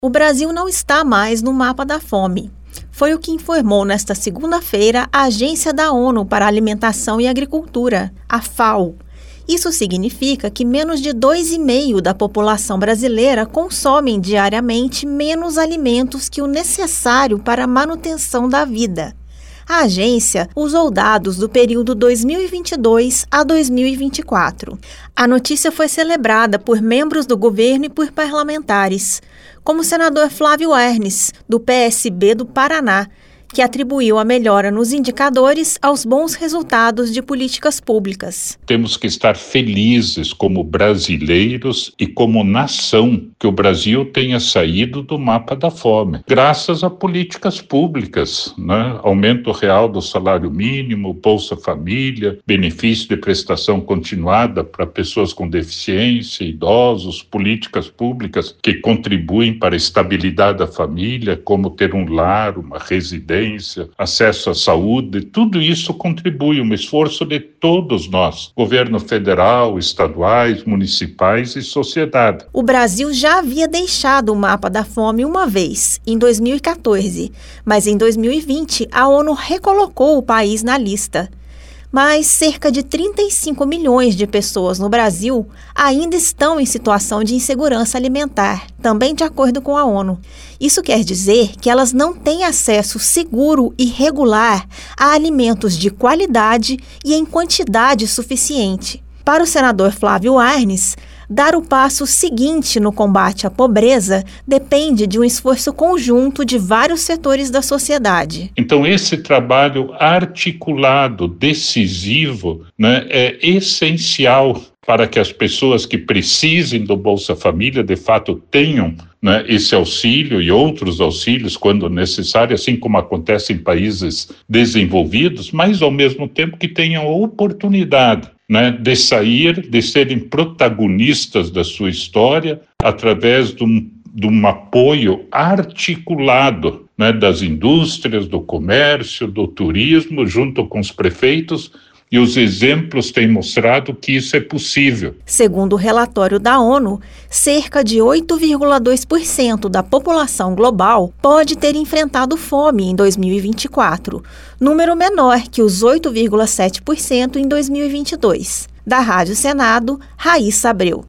O Brasil não está mais no mapa da fome. Foi o que informou nesta segunda-feira a Agência da ONU para a Alimentação e Agricultura, a FAO. Isso significa que menos de 2,5% da população brasileira consomem diariamente menos alimentos que o necessário para a manutenção da vida. A agência usou dados do período 2022 a 2024. A notícia foi celebrada por membros do governo e por parlamentares, como o senador Flávio Arnes, do PSB do Paraná, que atribuiu a melhora nos indicadores aos bons resultados de políticas públicas. Temos que estar felizes como brasileiros e como nação que o Brasil tenha saído do mapa da fome, graças a políticas públicas, né? Aumento real do salário mínimo, Bolsa Família, benefício de prestação continuada para pessoas com deficiência, idosos, políticas públicas que contribuem para a estabilidade da família, como ter um lar, uma residência, acesso à saúde, tudo isso contribui, um esforço de todos nós, governo federal, estaduais, municipais e sociedade. O Brasil já havia deixado o mapa da fome uma vez, em 2014, mas em 2020 a ONU recolocou o país na lista. Mas cerca de 35 milhões de pessoas no Brasil ainda estão em situação de insegurança alimentar, também de acordo com a ONU. Isso quer dizer que elas não têm acesso seguro e regular a alimentos de qualidade e em quantidade suficiente. Para o senador Flávio Arnes, dar o passo seguinte no combate à pobreza depende de um esforço conjunto de vários setores da sociedade. Então, esse trabalho articulado, decisivo, né, é essencial para que as pessoas que precisem do Bolsa Família, de fato, tenham, né, esse auxílio e outros auxílios quando necessário, assim como acontece em países desenvolvidos, mas ao mesmo tempo que tenham a oportunidade, né, de sair, de serem protagonistas da sua história através de um apoio articulado, né, das indústrias, do comércio, do turismo, junto com os prefeitos, e os exemplos têm mostrado que isso é possível. Segundo o relatório da ONU, cerca de 8,2% da população global pode ter enfrentado fome em 2024, número menor que os 8,7% em 2022. Da Rádio Senado, Raíssa Abreu.